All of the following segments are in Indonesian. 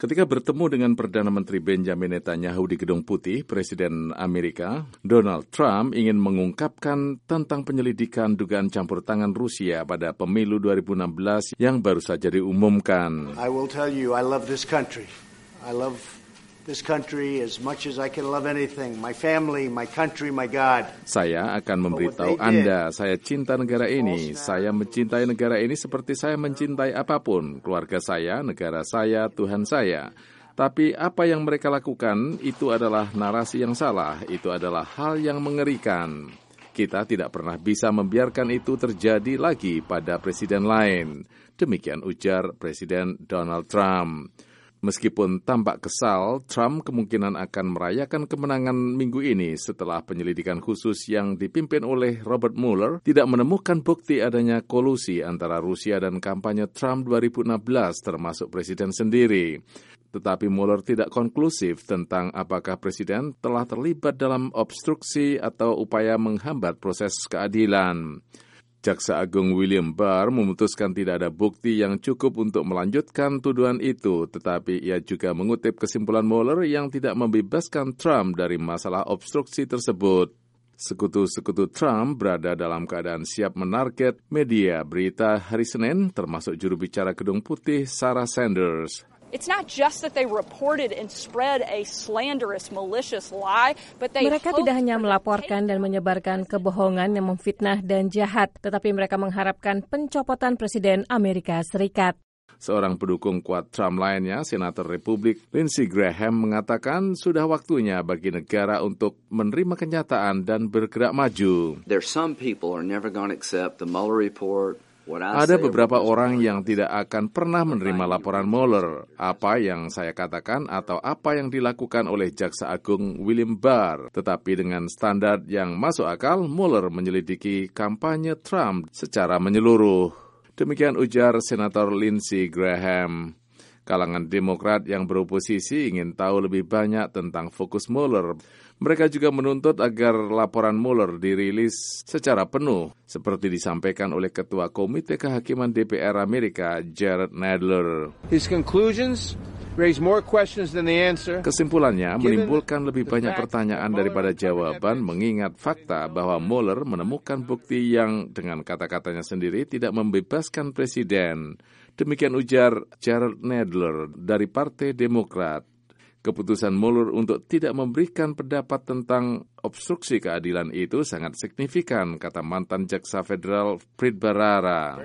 Ketika bertemu dengan Perdana Menteri Benjamin Netanyahu di Gedung Putih, Presiden Amerika Donald Trump ingin mengungkapkan tentang penyelidikan dugaan campur tangan Rusia pada pemilu 2016 yang baru saja diumumkan. I will tell you, I love this country. I love this country as much as I can love anything. My family, my country, my God. Saya akan memberitahu Anda, saya cinta negara ini. Saya mencintai negara ini seperti saya mencintai apapun. Keluarga saya, negara saya, Tuhan saya. Tapi apa yang mereka lakukan itu adalah narasi yang salah. Itu adalah hal yang mengerikan. Kita tidak pernah bisa membiarkan itu terjadi lagi pada presiden lain. Demikian ujar Presiden Donald Trump. Meskipun tampak kesal, Trump kemungkinan akan merayakan kemenangan minggu ini setelah penyelidikan khusus yang dipimpin oleh Robert Mueller tidak menemukan bukti adanya kolusi antara Rusia dan kampanye Trump 2016 termasuk presiden sendiri. Tetapi Mueller tidak konklusif tentang apakah presiden telah terlibat dalam obstruksi atau upaya menghambat proses keadilan. Jaksa Agung William Barr memutuskan tidak ada bukti yang cukup untuk melanjutkan tuduhan itu, tetapi ia juga mengutip kesimpulan Mueller yang tidak membebaskan Trump dari masalah obstruksi tersebut. Sekutu-sekutu Trump berada dalam keadaan siap menarget media berita hari Senin, termasuk juru bicara Gedung Putih Sarah Sanders. It's not just that they reported and spread a slanderous, malicious lie, but they Mereka tidak hanya melaporkan dan menyebarkan kebohongan yang memfitnah dan jahat, tetapi mereka mengharapkan pencopotan Presiden Amerika Serikat. Seorang pendukung kuat Trump lainnya, Senator Republik Lindsey Graham mengatakan sudah waktunya bagi negara untuk menerima kenyataan dan bergerak maju. There are some people who are never going to accept the Mueller report. Ada beberapa orang yang tidak akan pernah menerima laporan Mueller, apa yang saya katakan atau apa yang dilakukan oleh Jaksa Agung William Barr. Tetapi dengan standar yang masuk akal, Mueller menyelidiki kampanye Trump secara menyeluruh. Demikian ujar Senator Lindsey Graham. Kalangan Demokrat yang beroposisi ingin tahu lebih banyak tentang fokus Mueller. Mereka juga menuntut agar laporan Mueller dirilis secara penuh, seperti disampaikan oleh Ketua Komite Kehakiman DPR Amerika, Jerrold Nadler. His conclusions raise more questions than the answer. Kesimpulannya menimbulkan lebih banyak pertanyaan daripada jawaban, mengingat fakta bahwa Mueller menemukan bukti yang dengan kata-katanya sendiri tidak membebaskan presiden. Demikian ujar Jerrold Nadler dari Partai Demokrat. Keputusan Mueller untuk tidak memberikan pendapat tentang obstruksi keadilan itu sangat signifikan, kata mantan jaksa federal Preet Bharara.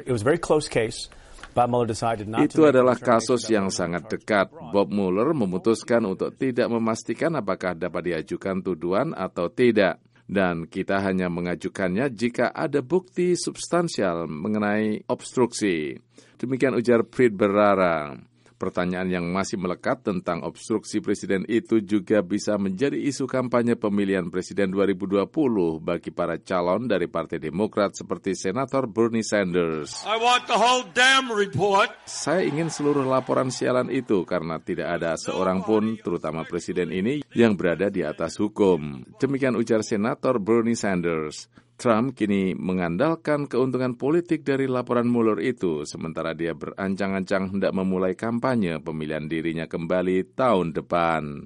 Itu adalah kasus yang sangat dekat. Bob Mueller memutuskan untuk tidak memastikan apakah dapat diajukan tuduhan atau tidak. Dan kita hanya mengajukannya jika ada bukti substansial mengenai obstruksi. Demikian ujar Preet Bharara. Pertanyaan yang masih melekat tentang obstruksi presiden itu juga bisa menjadi isu kampanye pemilihan presiden 2020 bagi para calon dari Partai Demokrat seperti Senator Bernie Sanders. I want the whole damn report. Saya ingin seluruh laporan sialan itu karena tidak ada seorang pun, terutama presiden ini, yang berada di atas hukum. Demikian ujar Senator Bernie Sanders. Trump kini mengandalkan keuntungan politik dari laporan Mueller itu, sementara dia berancang-ancang hendak memulai kampanye pemilihan dirinya kembali tahun depan.